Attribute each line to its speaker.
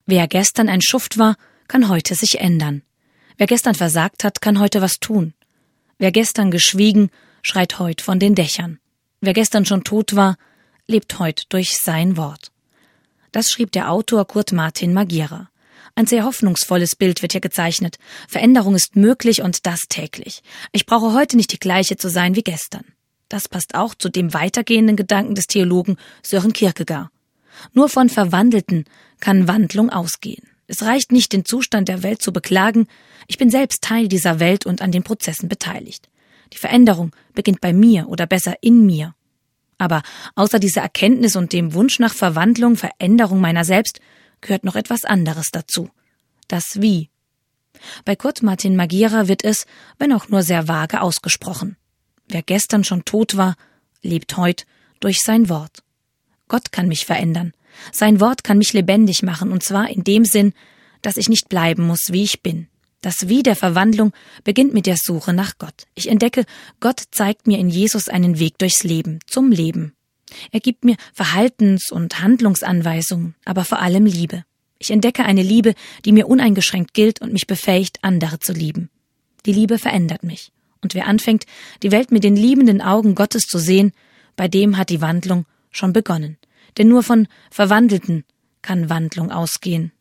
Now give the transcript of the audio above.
Speaker 1: Wer gestern ein Schuft war, kann heute sich ändern. Wer gestern versagt hat, kann heute was tun. Wer gestern geschwiegen, schreit heut von den Dächern. Wer gestern schon tot war, lebt heut durch sein Wort. Das schrieb der Autor Kurt Martin Magierer. Ein sehr hoffnungsvolles Bild wird hier gezeichnet. Veränderung ist möglich und das täglich. Ich brauche heute nicht die gleiche zu sein wie gestern. Das passt auch zu dem weitergehenden Gedanken des Theologen Søren Kierkegaard. Nur von Verwandelten kann Wandlung ausgehen. Es reicht nicht, den Zustand der Welt zu beklagen. Ich bin selbst Teil dieser Welt und an den Prozessen beteiligt. Die Veränderung beginnt bei mir oder besser in mir. Aber außer dieser Erkenntnis und dem Wunsch nach Verwandlung, Veränderung meiner selbst, gehört noch etwas anderes dazu. Das Wie. Bei Kurt Martin Magierer wird es, wenn auch nur sehr vage, ausgesprochen. Wer gestern schon tot war, lebt heut durch sein Wort. Gott kann mich verändern. Sein Wort kann mich lebendig machen, und zwar in dem Sinn, dass ich nicht bleiben muss, wie ich bin. Das Wie der Verwandlung beginnt mit der Suche nach Gott. Ich entdecke, Gott zeigt mir in Jesus einen Weg durchs Leben, zum Leben. Er gibt mir Verhaltens- und Handlungsanweisungen, aber vor allem Liebe. Ich entdecke eine Liebe, die mir uneingeschränkt gilt und mich befähigt, andere zu lieben. Die Liebe verändert mich. Und wer anfängt, die Welt mit den liebenden Augen Gottes zu sehen, bei dem hat die Wandlung schon begonnen. Denn nur von Verwandelten kann Wandlung ausgehen.